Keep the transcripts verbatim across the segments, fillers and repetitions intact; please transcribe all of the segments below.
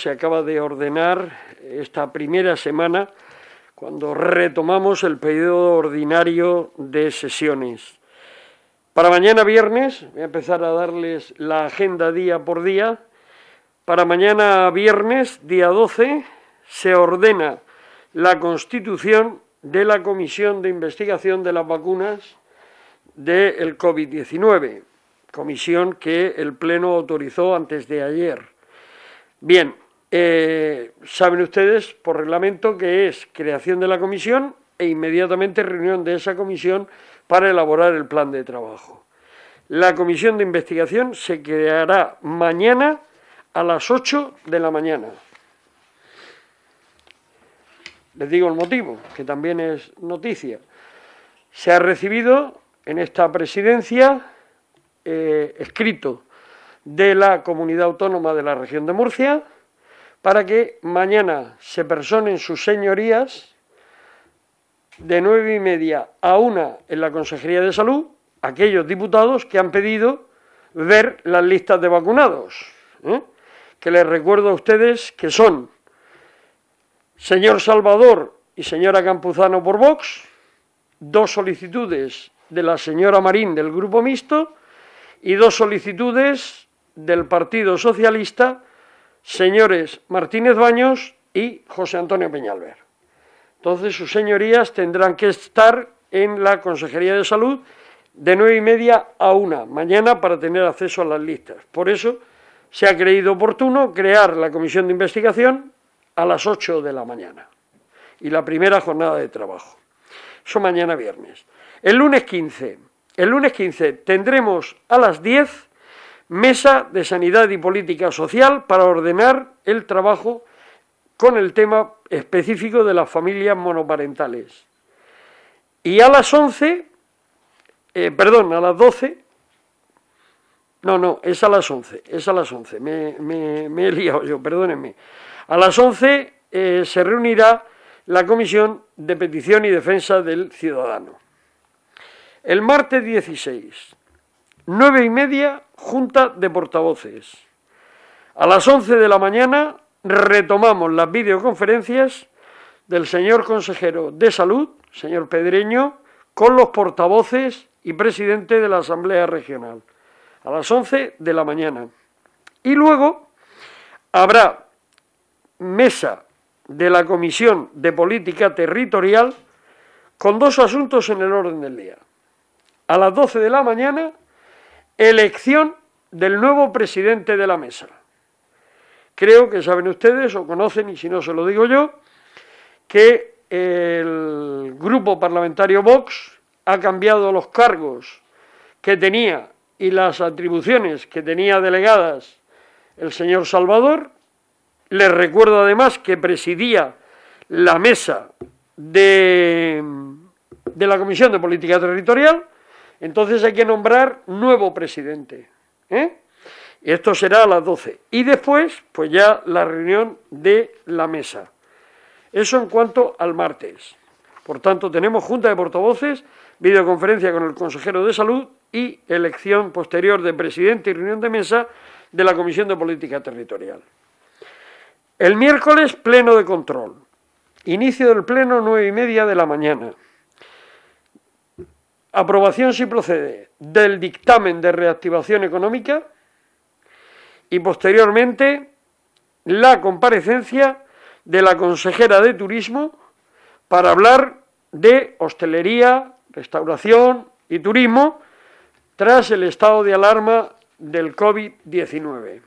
Se acaba de ordenar esta primera semana cuando retomamos el periodo ordinario de sesiones. Para mañana viernes, voy a empezar a darles la agenda día por día. Para mañana viernes, día doce, se ordena la constitución de la Comisión de Investigación de las Vacunas del COVID diecinueve, comisión que el Pleno autorizó antes de ayer. Bien, eh, saben ustedes por reglamento que es creación de la comisión e inmediatamente reunión de esa comisión para elaborar el plan de trabajo. La comisión de investigación se creará mañana a las ocho de la mañana. Les digo el motivo, que también es noticia. Se ha recibido en esta presidencia eh, escrito de la Comunidad Autónoma de la Región de Murcia para que mañana se personen sus señorías de nueve y media a una en la Consejería de Salud aquellos diputados que han pedido ver las listas de vacunados, ¿eh? que les recuerdo a ustedes que son señor Salvador y señora Campuzano por Vox, dos solicitudes de la señora Marín del Grupo Mixto y dos solicitudes del Partido Socialista, señores Martínez Baños y José Antonio Peñalver. Entonces, sus señorías tendrán que estar en la Consejería de Salud de nueve y media a una mañana para tener acceso a las listas. Por eso se ha creído oportuno crear la comisión de investigación a las ocho de la mañana y la primera jornada de trabajo. Eso mañana viernes. El lunes quince, el lunes quince tendremos a las diez Mesa de Sanidad y Política Social para ordenar el trabajo con el tema específico de las familias monoparentales. Y a las once, eh, perdón, a las doce, no, no, es a las once, es a las once, me, me, me he liado yo, perdónenme. A las once eh, se reunirá la Comisión de Petición y Defensa del Ciudadano. El martes dieciséis, nueve y media, Junta de Portavoces. A las once de la mañana retomamos las videoconferencias del señor consejero de Salud, señor Pedreño, con los portavoces y presidente de la Asamblea Regional. A las once de la mañana. Y luego habrá mesa de la Comisión de Política Territorial con dos asuntos en el orden del día. A las doce de la mañana, elección del nuevo presidente de la mesa. Creo que saben ustedes, o conocen, y si no se lo digo yo, que el grupo parlamentario Vox ha cambiado los cargos que tenía y las atribuciones que tenía delegadas el señor Salvador. Les recuerdo además que presidía la mesa de, de la Comisión de Política Territorial. Entonces hay que nombrar nuevo presidente, ¿eh? Y esto será a las doce. Y después, pues ya la reunión de la mesa. Eso en cuanto al martes. Por tanto, tenemos Junta de Portavoces, videoconferencia con el consejero de Salud y elección posterior de presidente y reunión de mesa de la Comisión de Política Territorial. El miércoles, pleno de control. Inicio del pleno, nueve y media de la mañana. Aprobación, si procede, del dictamen de reactivación económica y posteriormente la comparecencia de la consejera de Turismo para hablar de hostelería, restauración y turismo tras el estado de alarma del COVID diecinueve.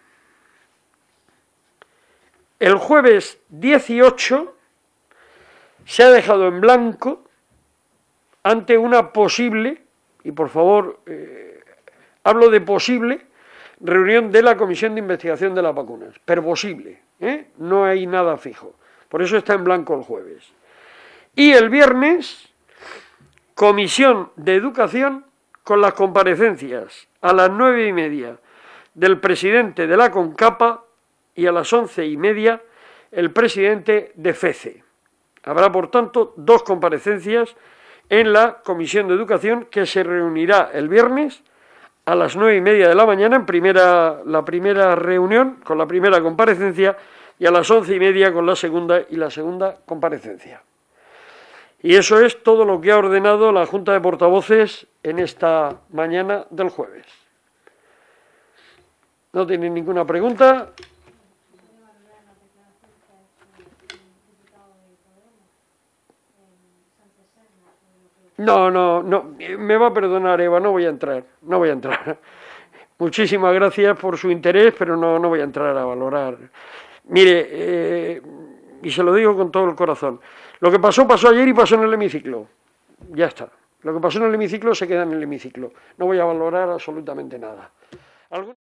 El jueves dieciocho se ha dejado en blanco ante una posible, y por favor, eh, hablo de posible, reunión de la Comisión de Investigación de las Vacunas, pero posible, ¿eh? No hay nada fijo, por eso está en blanco el jueves. Y el viernes, Comisión de Educación con las comparecencias a las nueve y media del presidente de la CONCAPA y a las once y media el presidente de FECE. Habrá, por tanto, dos comparecencias en la Comisión de Educación que se reunirá el viernes a las nueve y media de la mañana en primera, la primera reunión con la primera comparecencia y a las once y media con la segunda y la segunda comparecencia. Y eso es todo lo que ha ordenado la Junta de Portavoces en esta mañana del jueves. ¿No tienen ninguna pregunta? No, no, no, me va a perdonar Eva, no voy a entrar, no voy a entrar. Muchísimas gracias por su interés, pero no, no voy a entrar a valorar. Mire, eh, y se lo digo con todo el corazón, lo que pasó, pasó ayer y pasó en el hemiciclo. Ya está. Lo que pasó en el hemiciclo se queda en el hemiciclo. No voy a valorar absolutamente nada. ¿Algún...